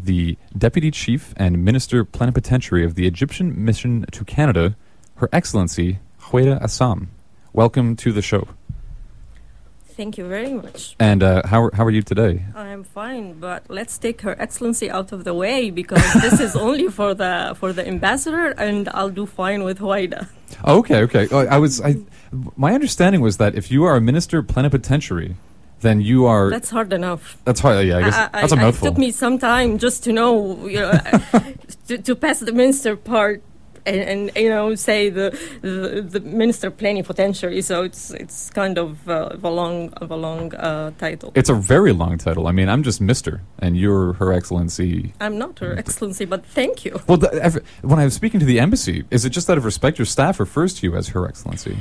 the Deputy Chief and Minister Plenipotentiary of the Egyptian Mission to Canada, Her Excellency Huwaida Assam. Welcome to the show. Thank you very much. And how are you today? I'm fine, but let's take Her Excellency out of the way because this is only for the ambassador, and I'll do fine with Huwaida. Oh, okay. My understanding was that if you are a Minister Plenipotentiary, then you are... That's hard enough. That's hard, yeah, I guess that's a mouthful. It took me some time just to know, to pass the minister part and say the minister plenipotentiary. So it's kind of a long title. It's a very long title. I mean, I'm just Mr. and you're Her Excellency. I'm not Her Excellency, but thank you. Well, when I was speaking to the embassy, is it just out of respect your staff refers to you as Her Excellency?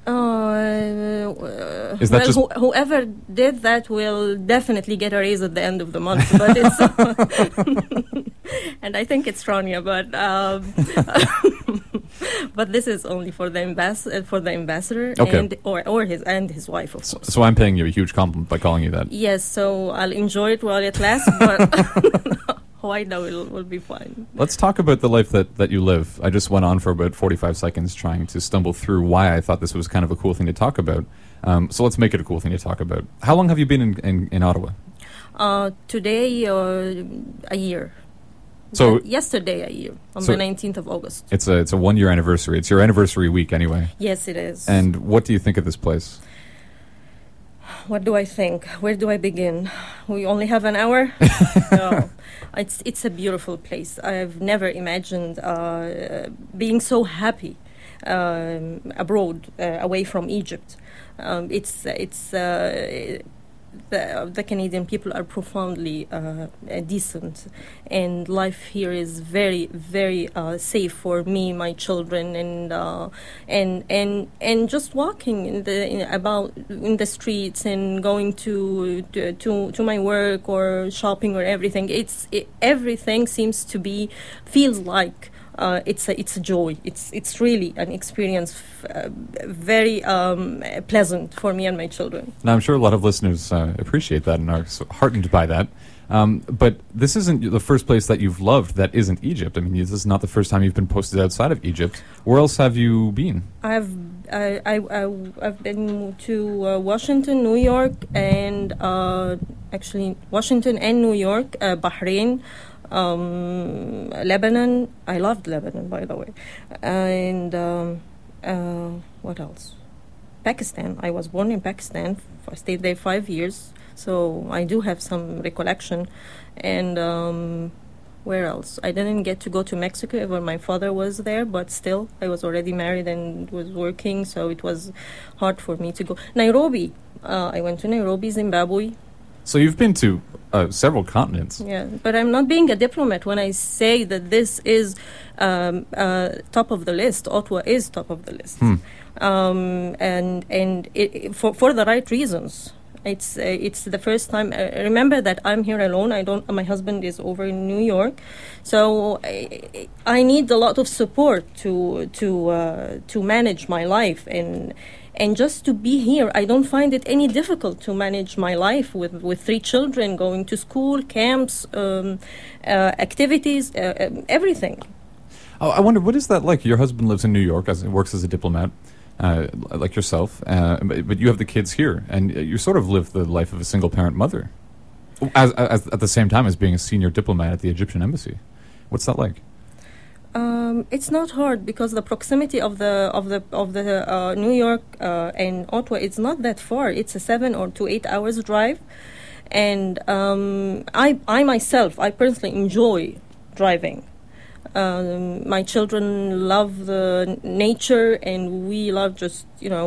Is that whoever did that will definitely get a raise at the end of the month. But it's and I think it's Rania, but this is only for the ambassador okay. and his wife, of course. So I'm paying you a huge compliment by calling you that. Yes, so I'll enjoy it while it lasts, but Huwaida will be fine. Let's talk about the life that you live. I just went on for about 45 seconds trying to stumble through why I thought this was kind of a cool thing to talk about. So let's make it a cool thing to talk about. How long have you been in Ottawa? Today, a year. So yesterday, a year, on the 19th of August. It's a 1 year anniversary. It's your anniversary week anyway. Yes, it is. And what do you think of this place? What do I think? Where do I begin? We only have an hour? No. It's a beautiful place. I've never imagined being so happy abroad, away from Egypt. The Canadian people are profoundly decent, and life here is very, very safe for me, my children, and just walking in the streets and going to my work or shopping or everything. Everything seems to feels like. It's a joy. It's really an experience very pleasant for me and my children. Now, I'm sure a lot of listeners appreciate that and are heartened by that. But this isn't the first place that you've loved that isn't Egypt. I mean, this is not the first time you've been posted outside of Egypt. Where else have you been? I've been to Washington, New York, and actually Washington and New York, Bahrain. Lebanon. I loved Lebanon, by the way. And what else? Pakistan. I was born in Pakistan. I stayed there 5 years, so I do have some recollection. And where else? I didn't get to go to Mexico when my father was there, but still, I was already married and was working, so it was hard for me to go. Nairobi. I went to Nairobi, Zimbabwe. So you've been to several continents. Yeah, but I'm not being a diplomat when I say that this is top of the list. Ottawa is top of the list, and for the right reasons. It's the first time. Remember that I'm here alone. My husband is over in New York, so I need a lot of support to manage my life and just to be here. I don't find it any difficult to manage my life with 3 children, going to school, camps, activities, everything. Oh, I wonder, what is that like? Your husband lives in New York, works as a diplomat, like yourself, but you have the kids here, and you sort of live the life of a single-parent mother, as at the same time as being a senior diplomat at the Egyptian embassy. What's that like? It's not hard because the proximity of the New York and Ottawa, it's not that far. It's a 7 to 8 hours drive, and I myself, I personally enjoy driving. My children love the nature, and we love just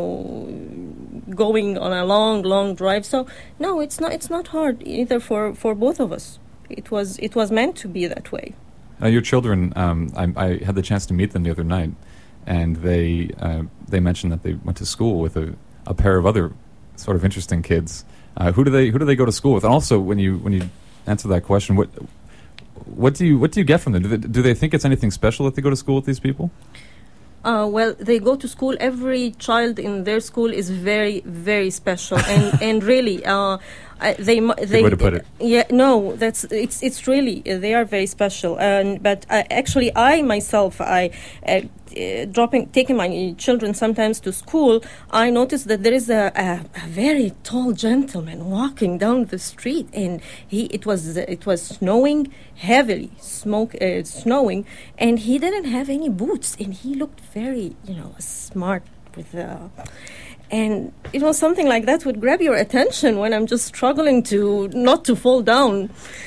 going on a long drive. So no, it's not hard either for both of us. It was meant to be that way. Your children, I had the chance to meet them the other night, and they mentioned that they went to school with a pair of other sort of interesting kids. Who do they go to school with? And also, when you answer that question, what do you get from them? Do they think it's anything special that they go to school with these people? Well, they go to school. Every child in their school is very, very special, and really, Good way to put it. Yeah, no, it's really they are very special. But actually, I myself, taking my children sometimes to school, I noticed that there is a very tall gentleman walking down the street, and it was snowing heavily, snowing, and he didn't have any boots, and he looked very smart with. And something like that would grab your attention when I'm just struggling not to fall down.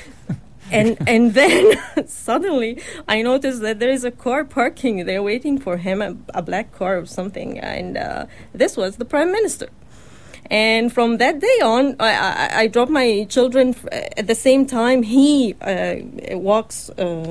And then suddenly I noticed that there is a car parking there waiting for him, a black car or something. And this was the Prime Minister. And from that day on, I drop my children at the same time he walks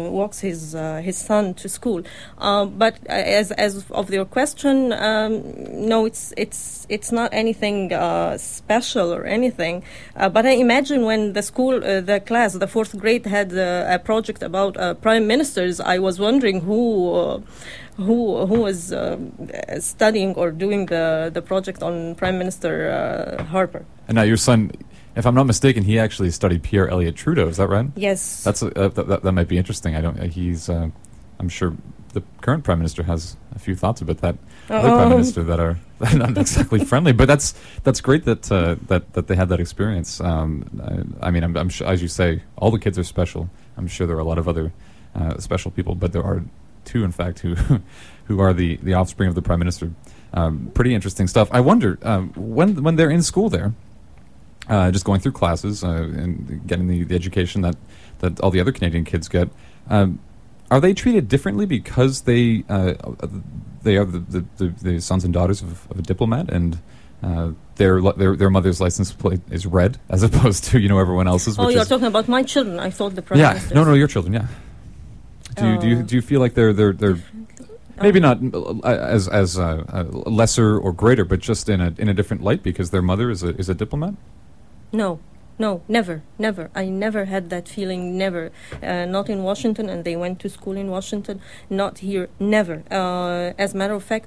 his son to school. But as of your question, no, it's not anything special or anything. But I imagine when the fourth grade had a project about prime ministers, I was wondering who was studying or doing the project on Prime Minister Harper. And now your son, if I'm not mistaken, he actually studied Pierre Elliott Trudeau. Is that right? Yes. That might be interesting. I'm sure the current Prime Minister has a few thoughts about that other Prime Minister that are not exactly friendly. But that's great that they had that experience. I'm sure, as you say, all the kids are special. I'm sure there are a lot of other special people, but there are two, in fact, who are the offspring of the Prime Minister. Pretty interesting stuff. I wonder when they're in school there, just going through classes and getting the education that all the other Canadian kids get. Are they treated differently because they are the sons and daughters of a diplomat, and their mother's license plate is red as opposed to everyone else's? Oh, you're talking about my children. I thought the Prime Minister. No, your children. Yeah. Do you feel like they're maybe not as lesser or greater, but just in a different light because their mother is a diplomat? No, never. I never had that feeling, never. Not in Washington, and they went to school in Washington. Not here, never. As a matter of fact,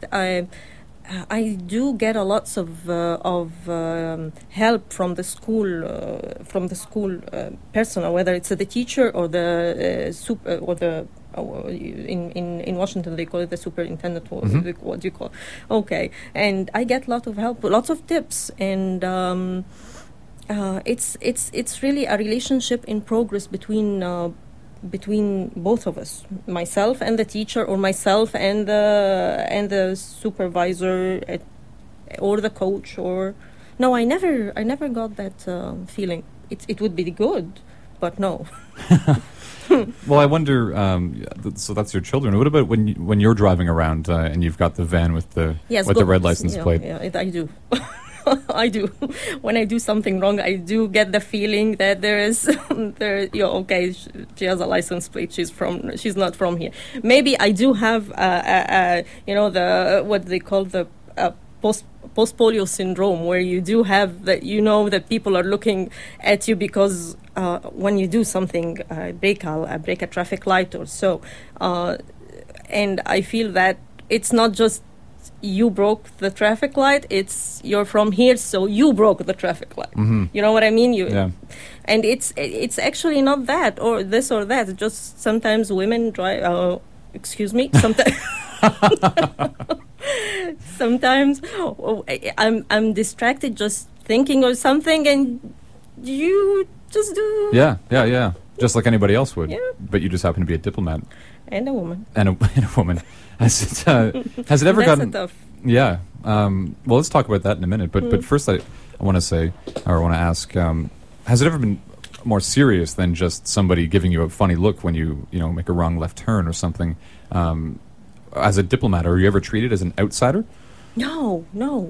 I do get a lots of help from the school personnel, whether it's the teacher or the in Washington they call it the superintendent. Mm-hmm. What do you call? Okay, and I get a lot of help, lots of tips, and it's really a relationship in progress between both of us, myself and the teacher, or myself and the supervisor or the coach. Or no, I never got that feeling. It would be good, but no. Well, I wonder. So that's your children. What about when you're driving around and you've got the van with the red license plate? Yeah, I do. I do. When I do something wrong, I do get the feeling that okay, she has a license plate. She's not from here. Maybe I do have what they call the post-polio syndrome, where you do have that, that people are looking at you because when you do something, break a traffic light or so, and I feel that it's not just you broke the traffic light, it's you're from here, so you broke the traffic light. Mm-hmm. You know what I mean? Yeah. And it's actually not that or this or that. It's just sometimes women drive. Excuse me. Sometimes I'm distracted just thinking of something, and you just do. Yeah. Just like anybody else would. Yeah. But you just happen to be a diplomat. And a woman. And a woman. Has it ever gotten? Tough. Yeah. Well, let's talk about that in a minute. But first, I want to say, or I want to ask, has it ever been more serious than just somebody giving you a funny look when you make a wrong left turn or something? As a diplomat, are you ever treated as an outsider? No,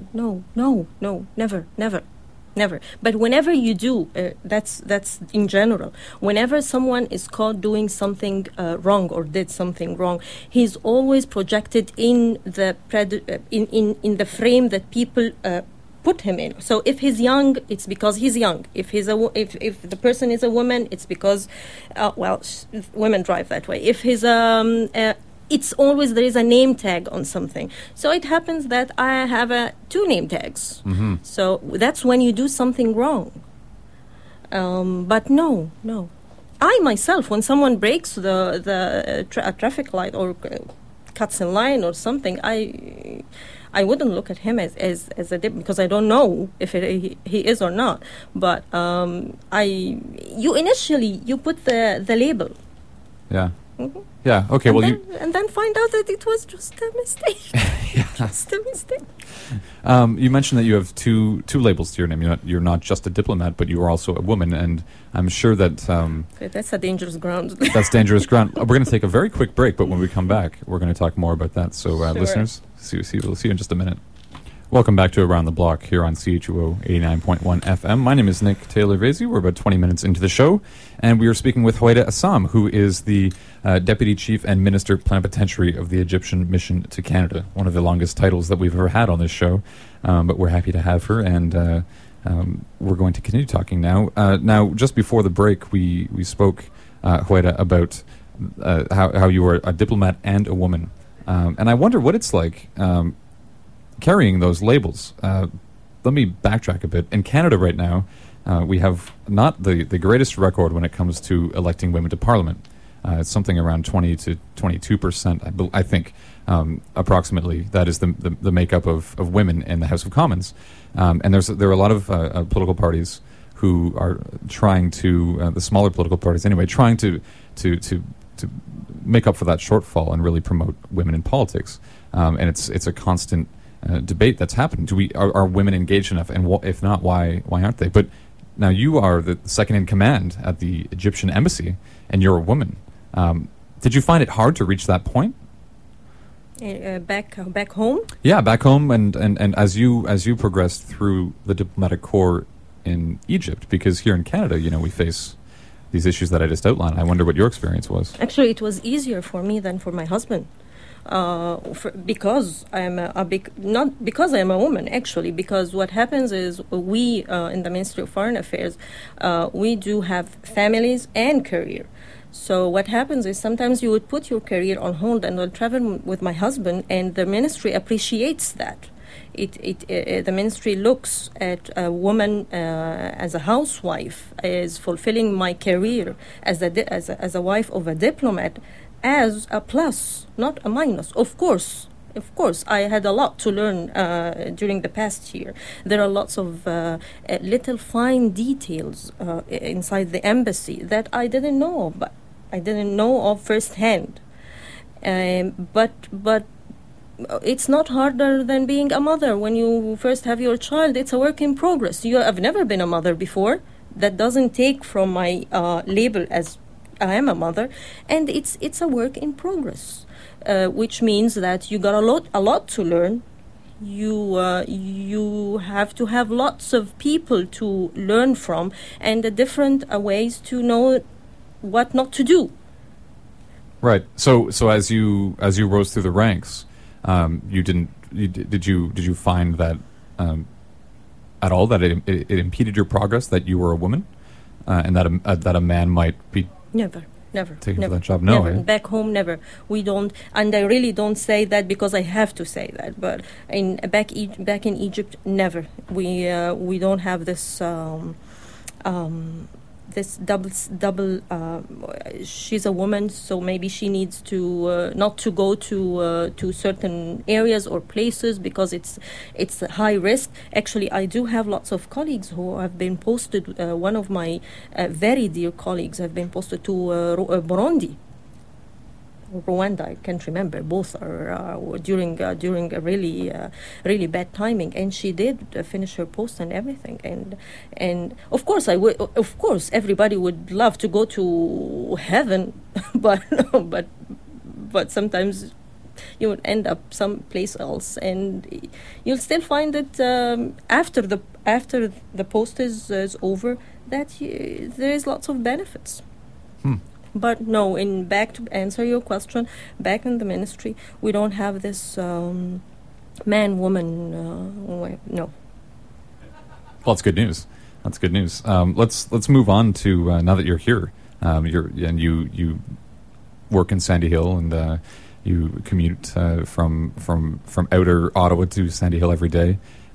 never. But whenever you do, that's in general. Whenever someone is caught doing something wrong or did something wrong, he's always projected in the in the frame that people put him in. So if he's young, it's because he's young. If if the person is a woman, it's because women drive that way. If he's it's always there is a name tag on something. So it happens that I have two name tags. Mm-hmm. So that's when you do something wrong. But no. I myself, when someone breaks a traffic light or cuts in line or something, I wouldn't look at him as a dip, because I don't know if he is or not. But you initially put the label. Yeah. Mm-hmm. Yeah. Okay. And then find out that it was just a mistake. Just a mistake. You mentioned that you have two labels to your name. You're not just a diplomat, but you are also a woman, and I'm sure that that's a dangerous ground. That's dangerous ground. We're going to take a very quick break, but when we come back, we're going to talk more about that. So, Sure. Listeners, we'll see you in just a minute. Welcome back to Around the Block here on CHUO 89.1 FM. My name is Nick Taylor-Vasey. We're about 20 minutes into the show, and we are speaking with Huwaida Assam, who is the Deputy Chief and Minister Plenipotentiary of the Egyptian Mission to Canada, one of the longest titles that we've ever had on this show, but we're happy to have her, and we're going to continue talking now. Now, just before the break, we spoke, Huwaida, about how you are a diplomat and a woman, and I wonder what it's like carrying those labels. Let me backtrack a bit. In Canada right now, we have not the greatest record when it comes to electing women to Parliament. It's something around 20 to 22%, I think, approximately. That is the makeup of women in the House of Commons. And there are a lot of political parties who are trying to, the smaller political parties anyway, trying to make up for that shortfall and really promote women in politics. And it's a constant debate that's happened. Are women engaged enough, and if not, why aren't they? But now you are the second in command at the Egyptian embassy, and you're a woman. Did you find it hard to reach that point? Back home? Yeah, back home, and as you progressed through the diplomatic corps in Egypt, because here in Canada, we face these issues that I just outlined. I wonder what your experience was. Actually, it was easier for me than for my husband. Because I'm not because I'm a woman, actually, because what happens is we in the Ministry of Foreign Affairs, we do have families and career. So what happens is sometimes you would put your career on hold and I'll travel with my husband, and the ministry appreciates that. The ministry looks at a woman as a housewife, as fulfilling my career as a wife of a diplomat, as a plus, not a minus. Of course, I had a lot to learn during the past year. There are lots of little fine details inside the embassy that I didn't know of, but I didn't know of firsthand. But it's not harder than being a mother. When you first have your child, it's a work in progress. I've never been a mother before. That doesn't take from my label as I am a mother, and it's a work in progress, which means that you got a lot to learn. You have to have lots of people to learn from, and the different ways to know what not to do. Right. So as you rose through the ranks, did you find that at all that it impeded your progress that you were a woman, and that a man might be Never. Taken for that job? No. Never. Back home, never. We don't, and I really don't say that because I have to say that. But back in Egypt, never. We don't have this this double. She's a woman, so maybe she needs to not to go to certain areas or places because it's a high risk. Actually, I do have lots of colleagues who have been posted. One of my very dear colleagues have been posted to Burundi. Rwanda, I can't remember. Both are during a really bad timing, and she did finish her post and everything. And of course, everybody would love to go to heaven, but sometimes you would end up someplace else, and you'll still find that after the post is over, that there is lots of benefits. But no, back to answer your question, back in the ministry, we don't have this man-woman. No. Well, that's good news. Let's move on to now that you're here. You work in Sandy Hill, and you commute from outer Ottawa to Sandy Hill every day.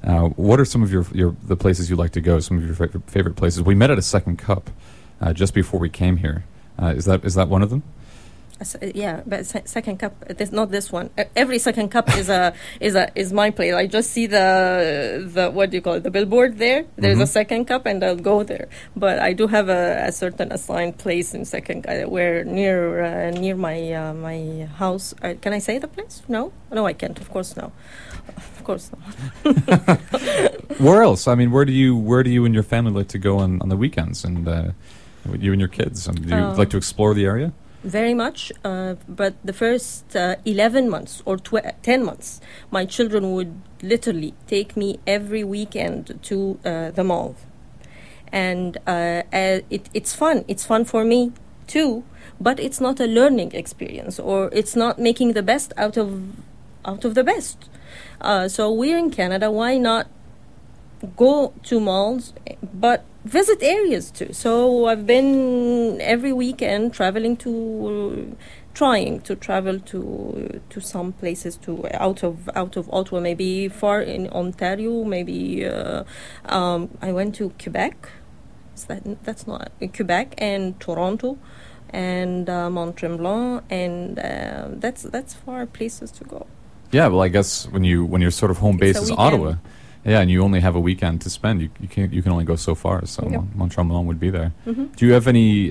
What are some of the places you like to go? Some of your favorite places? We met at a Second Cup just before we came here. Is that one of them? Yeah, but Second Cup. Not this one. Every Second Cup is my place. I just see the what do you call it? The billboard there. There's a Second Cup, and I'll go there. But I do have a certain assigned place in Second, where near my house. Can I say the place? No, I can't. Of course, no. Of course not. Where else? I mean, where do you and your family like to go on the weekends? And you and your kids? Do you like to explore the area? Very much, but the first 11 months or 10 months, my children would literally take me every weekend to the mall. And it's fun. It's fun for me too, but it's not a learning experience, or it's not making the best out of the best. So we're in Canada. Why not go to malls, but visit areas too? So I've been every weekend trying to travel to some places out of Ottawa, maybe far in Ontario. Maybe I went to Quebec. That's not Quebec, and Toronto, and Mont-Tremblant, and that's far places to go. Yeah, well, I guess when your sort of home base is Ottawa. Yeah, and you only have a weekend to spend. You can only go so far. So yep. Mont-Tremblant would be there. Mm-hmm. Do you have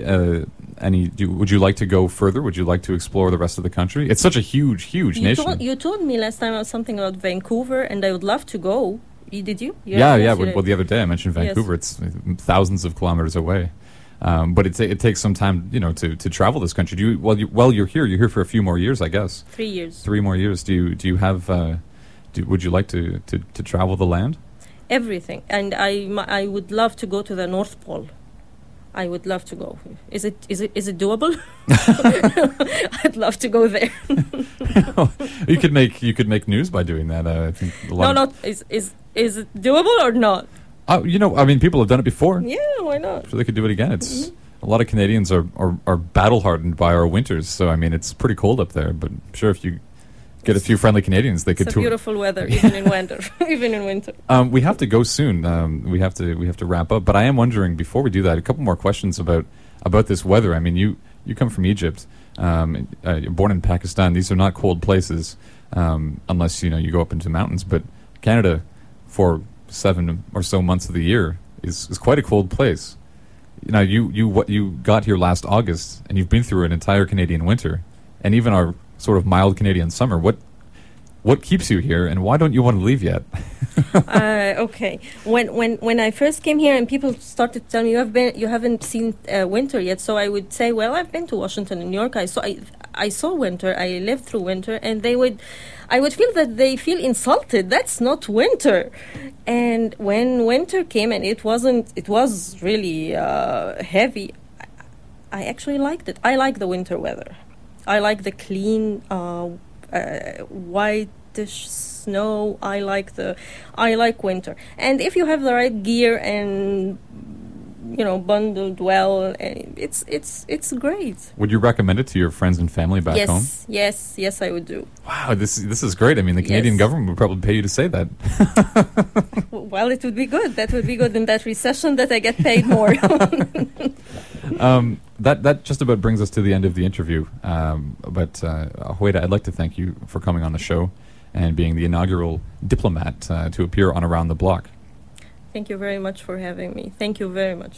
would you like to go further? Would you like to explore the rest of the country? It's such a huge nation. You told me last time something about Vancouver, and I would love to go. Did you? Yeah. Well, the other day I mentioned Vancouver. Yes. It's thousands of kilometers away. But it takes some time, to travel this country. While you're here for a few more years, I guess. 3 years. 3 more years. Do you have? Would you like to travel the land? Everything, and I would love to go to the North Pole. I would love to go. Is it doable? I'd love to go there. You could make news by doing that. I think is it doable or not? I mean, people have done it before. Yeah, why not? So they could do it again. It's a lot of Canadians are battle hardened by our winters. So I mean, it's pretty cold up there. But I'm sure if you get a few friendly Canadians, they could tour. It's beautiful weather, even in winter. Even in winter. We have to go soon. We have to wrap up. But I am wondering, before we do that, a couple more questions about this weather. I mean, you come from Egypt. You're born in Pakistan. These are not cold places, unless you go up into mountains. But Canada, for 7 or so months of the year, is quite a cold place. You got here last August, and you've been through an entire Canadian winter, and even our sort of mild Canadian summer. What keeps you here, and why don't you want to leave yet? Okay, when I first came here and people started to tell me you haven't seen winter yet, so I would say, well, I've been to Washington and New York. I saw winter. I lived through winter, and I would feel that they feel insulted. That's not winter. And when winter came, and it was really heavy, I actually liked it. I like the winter weather. I like the clean, whitish snow. I like winter. And if you have the right gear and bundled well, it's great. Would you recommend it to your friends and family back home? Yes, I would do. Wow, this is great. I mean, the Canadian government would probably pay you to say that. Well, it would be good. That would be good in that recession that I get paid more. That just about brings us to the end of the interview. But Huwaida, I'd like to thank you for coming on the show and being the inaugural diplomat to appear on Around the Block. Thank you very much for having me. Thank you very much.